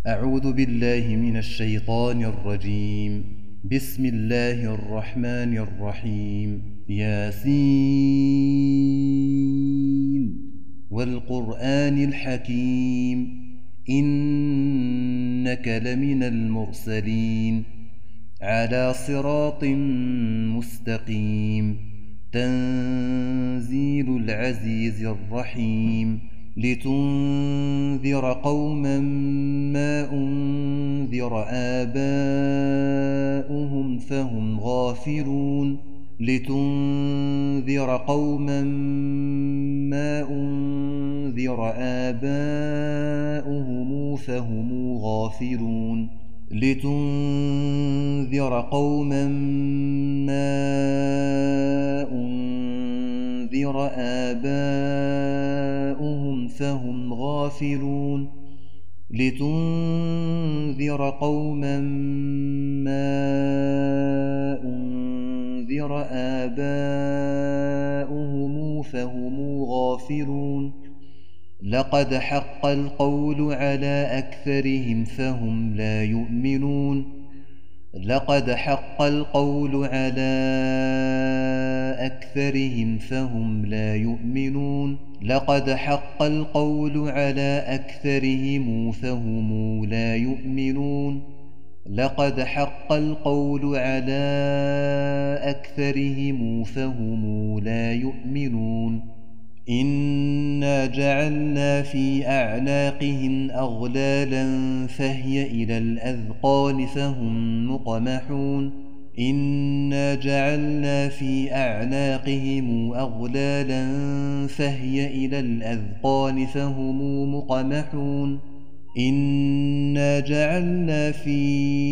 أعوذ بالله من الشيطان الرجيم. بسم الله الرحمن الرحيم. ياسين والقرآن الحكيم إنك لمن المرسلين على صراط مستقيم. تنزيل العزيز الرحيم. لتنذر قوما ما أنذر آباؤهم فهم غافلون. لتنذر قوما ما أنذر آباؤهم فهم غافلون. لتنذر قوما ما أنذر آباؤهم فهم غافلون. لتنذر قوما ما أنذر آباؤهم فهم غافلون. لقد حق القول على أكثرهم فهم لا يؤمنون. لقد حق القول على أكثرهم فهم لا يؤمنون. لقد حق القول على أكثرهم فهم لا يؤمنون. لقد حق القول على أكثرهم فهم لا يؤمنون. إنا جعلنا في أعناقهم أغلالا فهي إلى الأذقان فهم مقمحون. إنا جعلنا في أعناقهم أغلالا فهي إلى الأذقان فهم مقمحون. إنا جعلنا في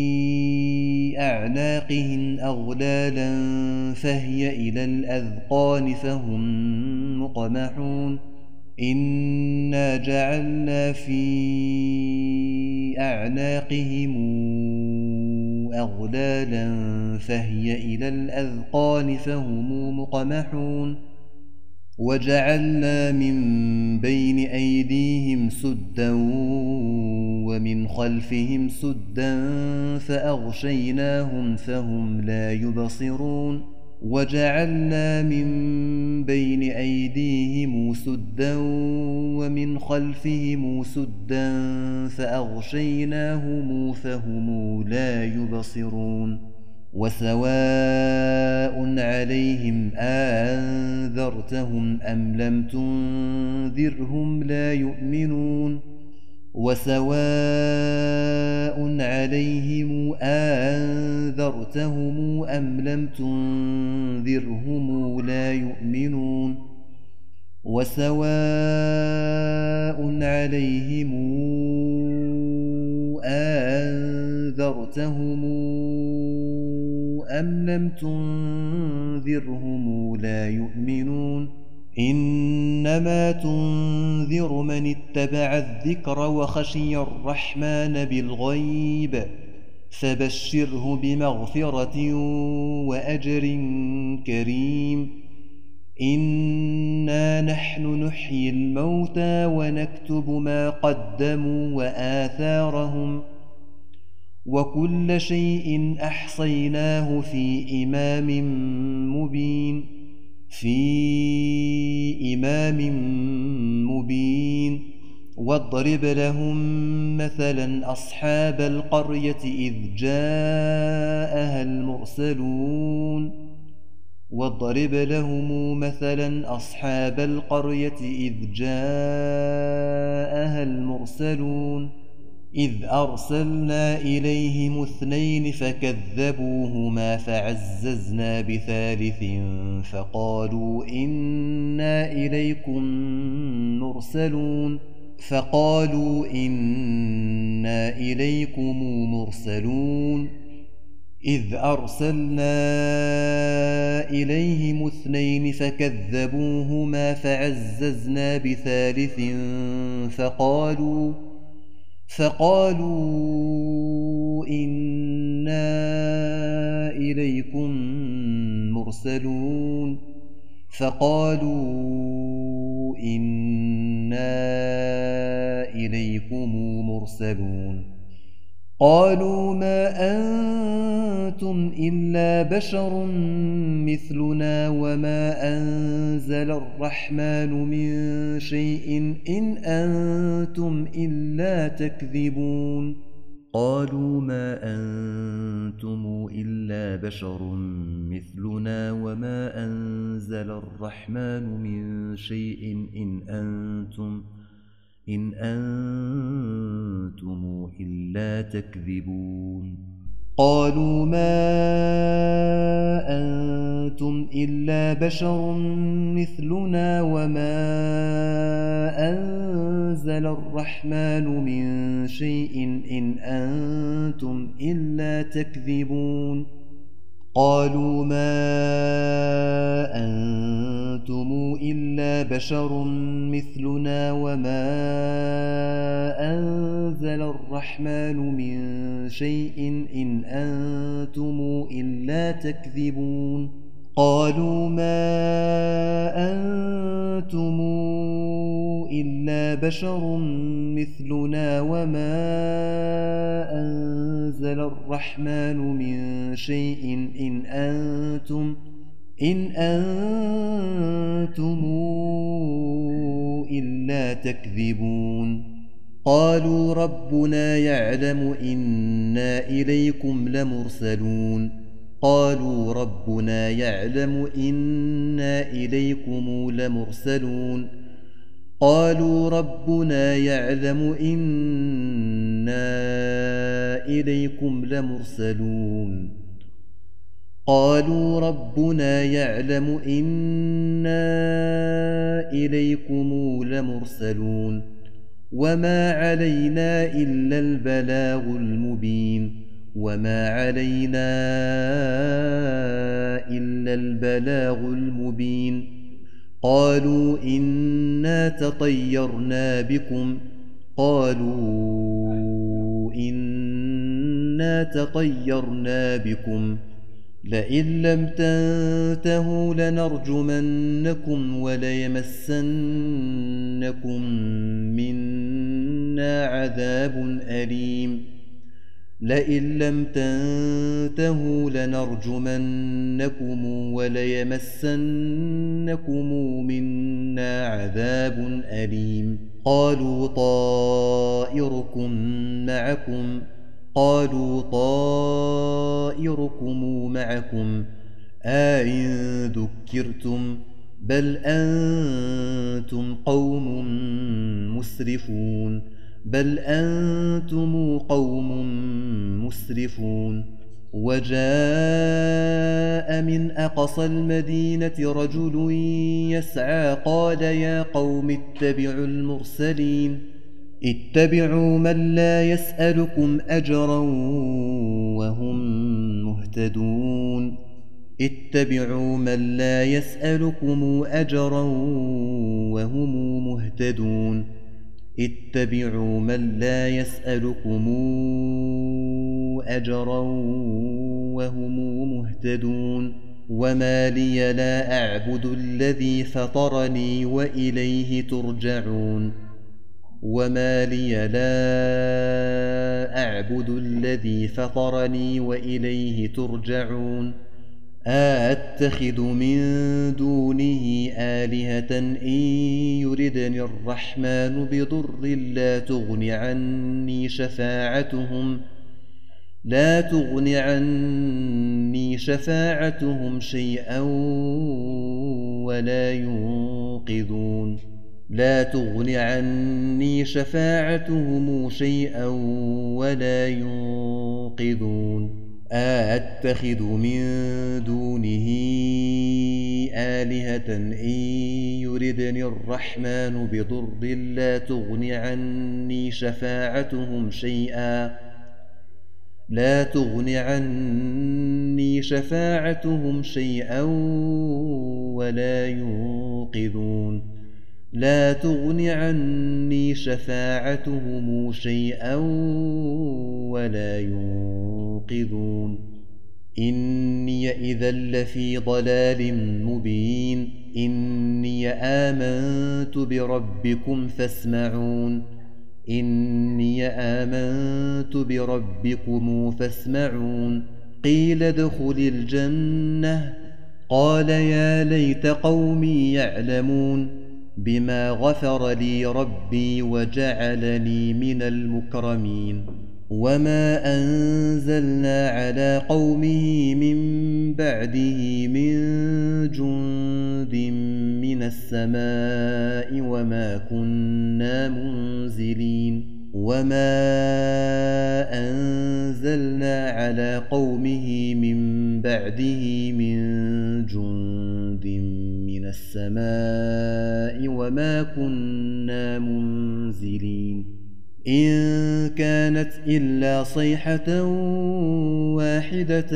أعناقهم أغلالا فهي إلى الأذقان فهم مقمحون. إنا جعلنا في أعناقهم أغلالا فهي إلى الأذقان فهم مقمحون. وجعلنا من بين أيديهم سدا ومن خلفهم سدا فأغشيناهم فهم لا يبصرون. وجعلنا من بين أيديهم سدا ومن خلفهم سدا فأغشيناهم فهم لا يبصرون. وسواء عليهم أنذرتهم أم لم تنذرهم لا يؤمنون. وسواء عليهم أنذرتهم أم لم تنذرهم لا يؤمنون. وسواء عليهم أنذرتهم أم لم تنذرهم لا يؤمنون. إنما تنذر من اتبع الذكر وخشي الرحمن بالغيب فبشره بمغفرة وأجر كريم. إنا نحن نحيي الموتى ونكتب ما قدموا وآثارهم وكل شيء أحصيناه في إمام مبين. واضرب لهم مثلا أصحاب القرية إذ جاءها المرسلون. واضرب لهم مثلا أصحاب القرية إذ جاءها المرسلون. إذ أرسلنا إليهم 2 فكذبوهما فعززنا بثالث فقالوا إنا إليكم مرسلون. إذ أرسلنا إليهم 2 فكذبوهما فعززنا بثالث فقالوا إنا إليكم مرسلون. إليكم مرسلون قالوا ما أنتم إلا بشر مثلنا وما أنزل الرحمن من شيء إن أنتم إلا تكذبون قالوا ما أنتم إلا بشر مثلنا وما أنزل الرحمن من شيء إن أنتم إلا تكذبون قالوا ما أنتم إلا بشر مثلنا وما أنزل الرحمن من شيء إن أنتم إلا تكذبون قالوا ما أنتم إلا بشر مثلنا وما أنزل الرحمن من شيء إن أنتم إلا تكذبون قالوا ما أنتم إلا بشر مثلنا وما أنزل الرحمن من شيء إن أنتم إلا تكذبون قالوا ربنا يعلم إنا إليكم لمرسلون قالوا ربنا يعلم إنا إليكم لمرسلون قالوا ربنا يعلم إنا إليكم لمرسلون قالوا ربنا يعلم إنا إليكم لمرسلون وما علينا إلا البلاغ المبين وما علينا إلا البلاغ المبين قالوا إنا تطيرنا بكم لئن لم تنتهوا لنرجمنكم وليمسنكم منا عذاب أليم لئن لم تنتهوا لنرجمنكم وليمسنكم منا عذاب أليم قالوا طائركم معكم أئن ذكرتم بل أنتم قوم مسرفون وجاء من أقصى المدينة رجل يسعى قال يا قوم اتبعوا المرسلين اتبعوا من لا يسألكم أجرا وهم مهتدون وما لي لا أعبد الذي فطرني وإليه ترجعون أأتخذ من دونه آلهة إن يردني الرحمن بضر لا تغن عني شفاعتهم شيئا ولا ينقذون أأتخذ من دونه آلهة إن يردني الرحمن بضر لا تغن عني شفاعتهم شيئا ولا ينقذون إني إذا لفي ضلال مبين إني آمنت بربكم فاسمعون إني آمنت بربكم فاسمعون قيل ادخل الجنة قال يا ليت قومي يعلمون بما غفر لي ربي وجعلني من المكرمين وما أنزلنا على قومه من بعده من جند من السماء وما كنا منزلين وما أنزلنا على قومه من بعده من جند من السماء وما كنا منزلين إن كانت إلا صيحة واحدة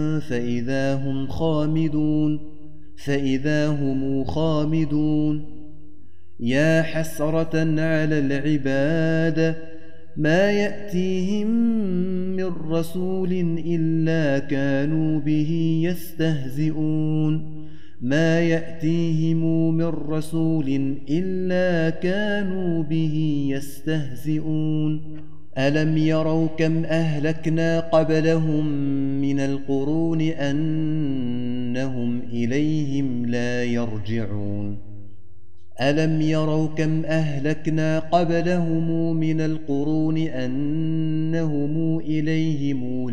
فإذا هم خامدون يا حسرة على العباد ما يأتيهم من رسول إلا كانوا به يستهزئون ألم يروا كم أهلكنا قبلهم من القرون أنهم إليهم لا يرجعون ألم يروا كم أهلكنا قبلهم من القرون أنهم إليهم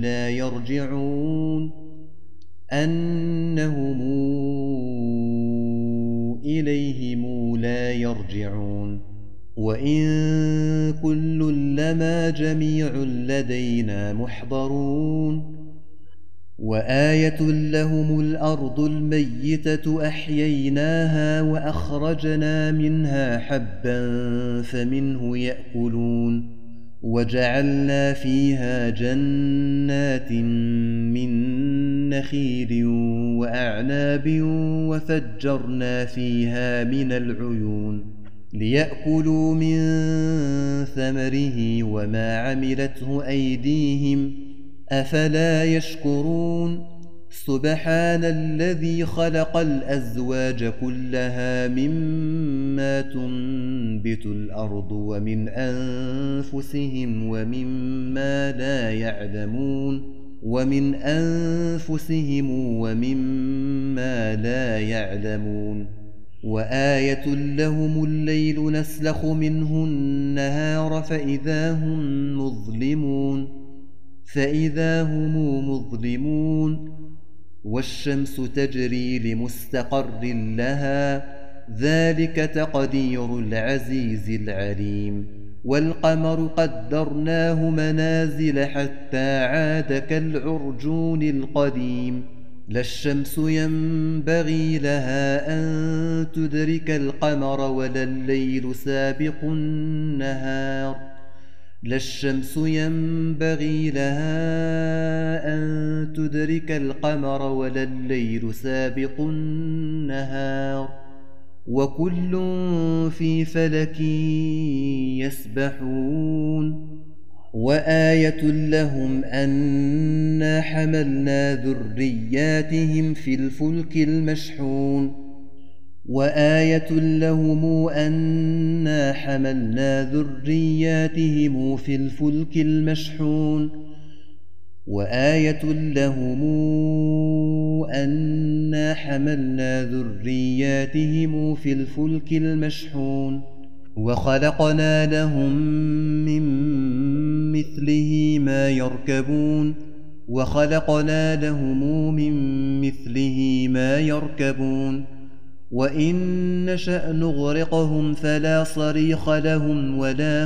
لا يرجعون وإن كل لما جميع لدينا محضرون وآية لهم الأرض الميتة أحييناها وأخرجنا منها حبا فمنه يأكلون وجعلنا فيها جنات من نخيل وأعناب وفجرنا فيها من العيون ليأكلوا من ثمره وما عملته أيديهم أفلا يشكرون سبحان الذي خلق الأزواج كلها مما تنبت الأرض ومن أنفسهم ومما لا يعلمون وآية لهم الليل نسلخ منه النهار فإذا هم مظلمون والشمس تجري لمستقر لها ذلك تقدير العزيز العليم والقمر قدرناه منازل حتى عاد كالعرجون القديم لا الشمس ينبغي لها أن تدرك القمر ولا الليل سابق النهار وكل في فلك يسبحون وآية لهم أنا حملنا ذرياتهم في الفلك المشحون وخلقنا لهم من مثله ما يركبون وإن نشأ نغرقهم فلا صريخ لهم ولا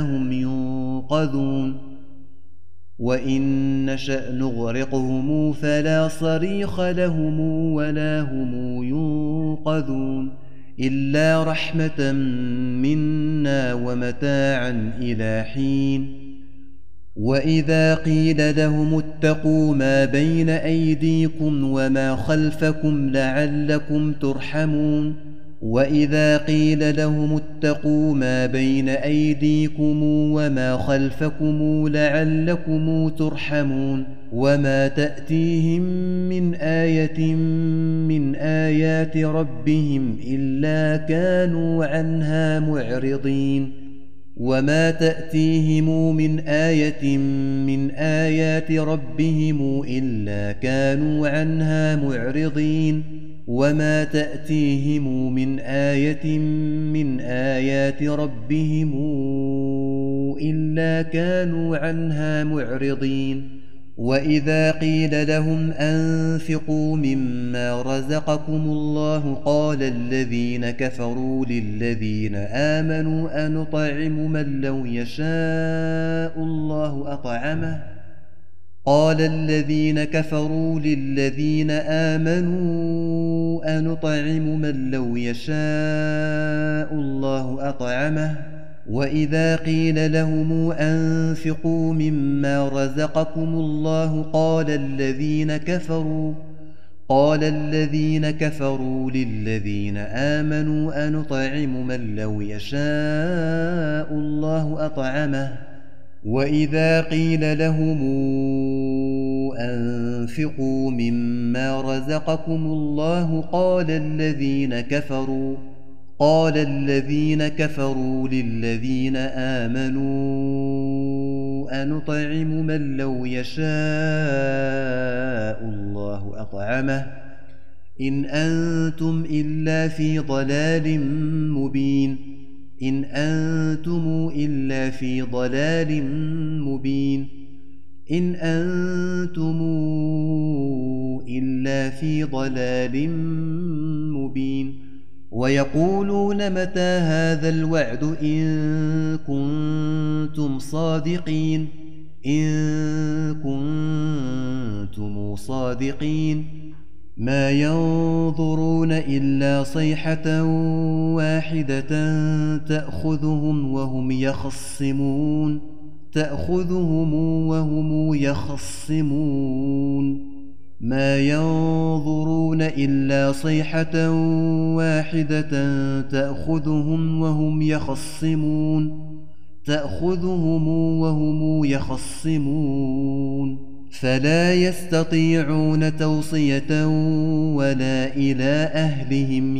هم ينقذون إلا رحمة منا ومتاعا إلى حين وإذا قيل لهم اتقوا ما بين أيديكم وما خلفكم لعلكم ترحمون وما تأتيهم من آية من آيات ربهم إلا كانوا عنها معرضين وما تأتيهم من آية من آيات ربهم إلا كانوا عنها معرضين وما تأتيهم من آية من آيات ربهم إلا كانوا عنها معرضين وإذا قيل لهم أنفقوا مما رزقكم الله قال الذين كفروا للذين آمنوا أنطعم من لو يشاء الله أطعمه قال الذين كفروا للذين آمنوا أنطعم من لو يشاء الله أطعمه وإذا قيل لهم أنفقوا مما رزقكم الله قال الذين كفروا للذين آمنوا أنطعم من لو يشاء الله أطعمه وإذا قيل لهم أنفقوا مما رزقكم الله قال الذين كفروا للذين آمنوا أنطعم من لو يشاء الله أطعمه إن أنتم إلا في ضلال مبين إن أنتم إلا في ضلال مبين إن أنتم إلا في ضلال مبين ويقولون متى هذا الوعد إن كنتم صادقين ما ينظرون إلا صيحة واحدة تأخذهم وهم يخصمون ما ينظرون إلا صيحة واحدة تأخذهم وهم يخصمون فلا يستطيعون توصية ولا إلى أهلهم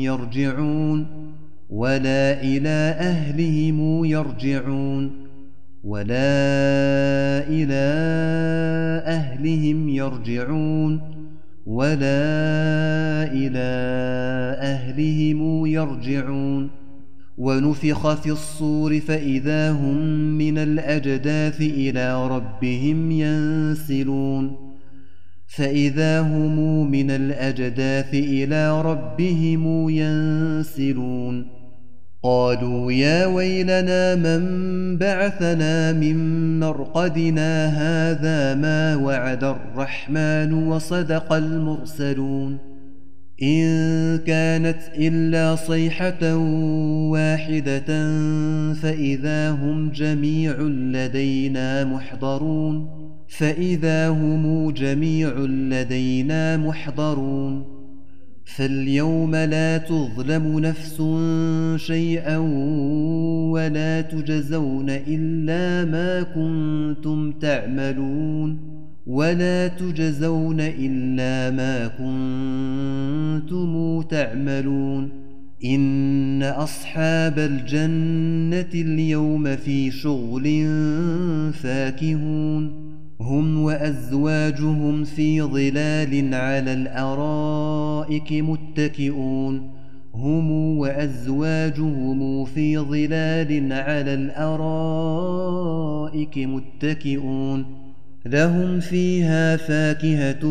يرجعون ونفخ في الصور فإذا هم من الأجداث إلى ربهم ينسلون قالوا يا ويلنا من بعثنا من مرقدنا هذا ما وعد الرحمن وصدق المرسلون إن كانت إلا صيحة واحدة فإذا هم جميع لدينا محضرون فاليوم لا تظلم نفس شيئا ولا تجزون إلا ما كنتم تعملون إن أصحاب الجنة اليوم في شغل فاكهون هم وأزواجهم في ظلال على الأرائك متكئون لهم فيها فاكهة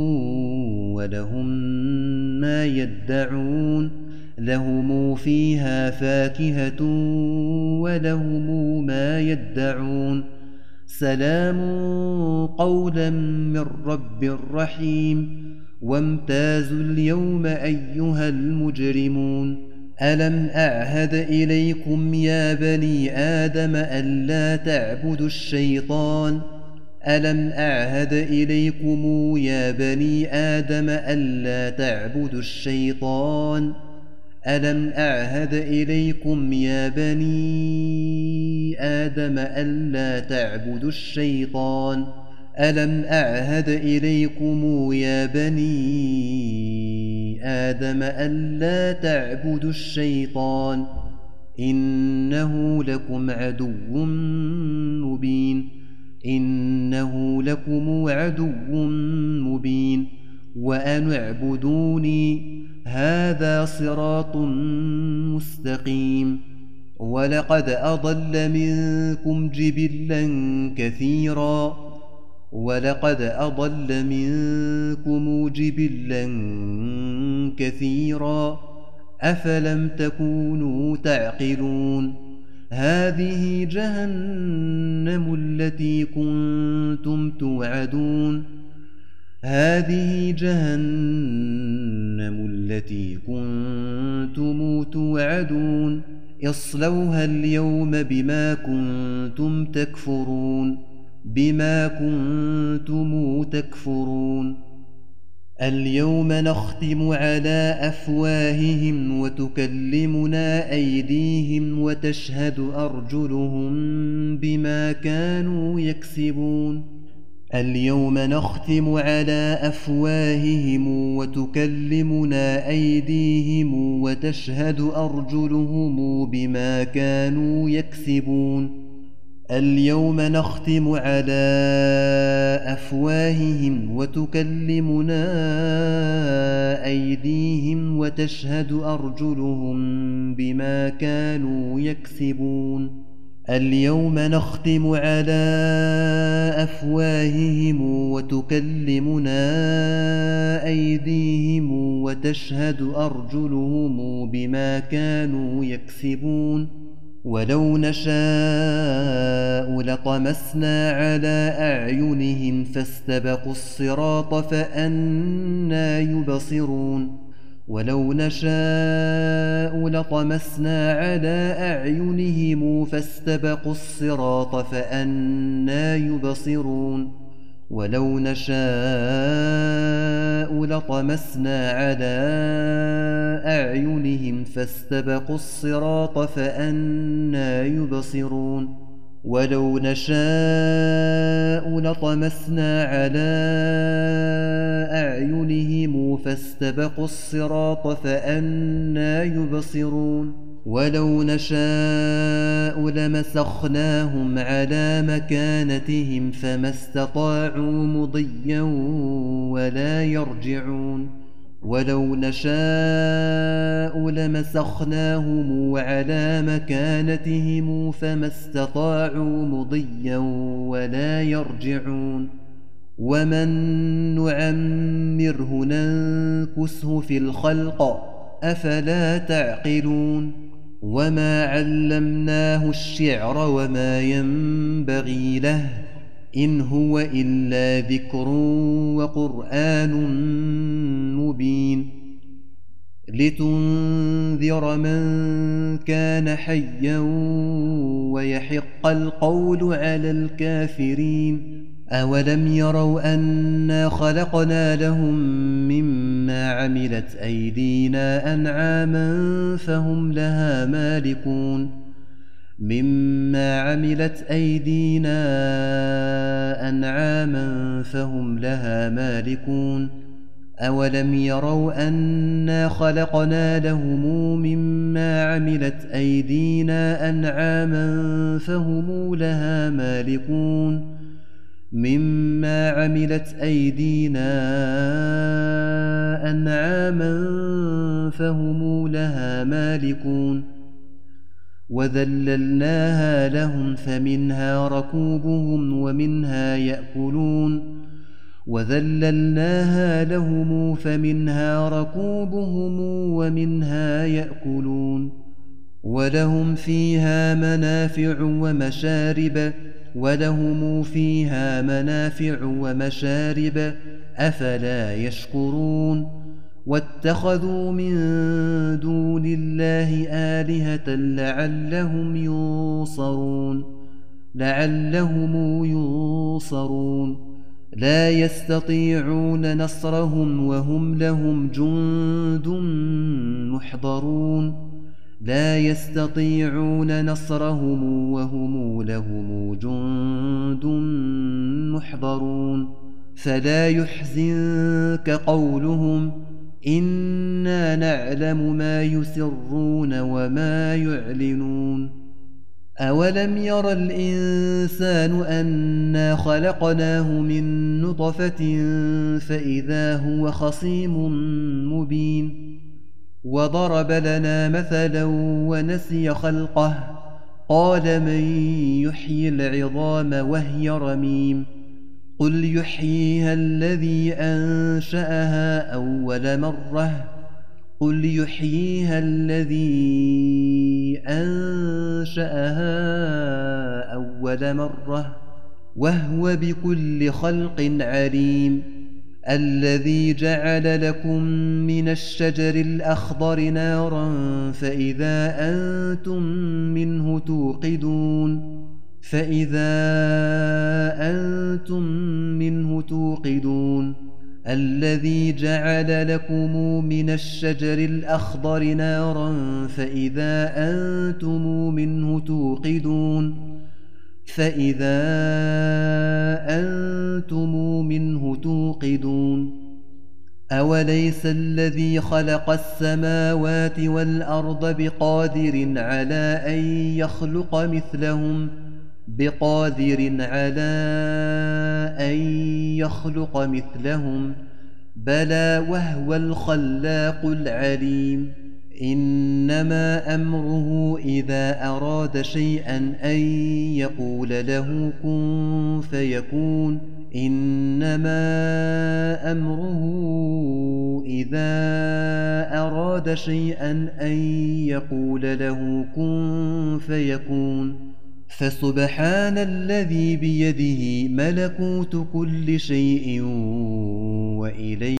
ولهم ما يدعون سلام قولا من رب رحيم وامتازوا اليوم أيها المجرمون ألم أعهد إليكم يا بني آدم ألا تعبدوا الشيطان ألم أعهد إليكم يا بني آدم ألا تعبدوا الشيطان إنه لكم عدو مبين إنه لكم عدو مبين وأن اعبدوني هذا صراط مستقيم ولقد أضل منكم جبلا كثيرا أفلم تكونوا تعقلون هذه جهنم التي كنتم توعدون اصلوها اليوم بما كنتم تكفرون اليوم نختم على أفواههم وتكلمنا أيديهم وتشهد أرجلهم بما كانوا يكسبون اليوم نختم على أفواههم وتكلمنا أيديهم وتشهد أرجلهم بما كانوا يكسبون اليوم نختم على أفواههم وتكلمنا أيديهم وتشهد أرجلهم بما كانوا يكسبون اليوم نختم على أفواههم وتكلمنا أيديهم وتشهد أرجلهم بما كانوا يكسبون ولو نشاء لطمسنا على أعينهم فاستبقوا الصراط فأنى يبصرون ولو نشاء لطمسنا على أعينهم فاستبقوا الصراط فأنى يبصرون ولو نشاء لطمسنا على أعينهم فاستبقوا الصراط فأنى يبصرون ولو نشاء لطمسنا على أعينهم فاستبقوا الصراط فأنى يبصرون ولو نشاء لمسخناهم على مكانتهم فما استطاعوا مضيا ولا يرجعون ولو نشاء لمسخناهم على مكانتهم فما استطاعوا مضيا ولا يرجعون ومن نعمره ننكسه في الخلق أفلا تعقلون وما علمناه الشعر وما ينبغي له إن هو إلا ذكر وقرآن مبين لتنذر من كان حيا ويحق القول على الكافرين أولم يروا أنا خلقنا لهم مما عملت أيدينا أنعاما فهم لها مالكون أولم يروا أنا خلقنا لهم مما عملت أيدينا أنعاما فهم لها مالكون وذللناها لهم فمنها ركوبهم ومنها يأكلون ولهم فيها منافع ومشارب أفلا يشكرون واتخذوا من دون الله آلهة لعلهم ينصرون لا يستطيعون نصرهم وهم لهم جند محضرون فلا يحزنك قولهم إنا نعلم ما يسرون وما يعلنون أولم ير الإنسان أنا خلقناه من نطفة فإذا هو خصيم مبين وضرب لنا مثلا ونسي خلقه قال من يحيي العظام وهي رميم قل يحييها الذي أنشأها أول مرة وهو بكل خلق عليم الذي جعل لكم من الشجر الأخضر نارا فإذا أنتم منه توقدون الذي جعل لكم من الشجر الأخضر نارا فإذا أنتم منه توقدون أوليس الذي خلق السماوات والأرض بقادر على أن يخلق مثلهم بلى وهو الخلاق العليم إنما أمره إذا أراد شيئا أن يقول له كن فيكون فسبحان الذي بيده ملكوت كل شيء وإليه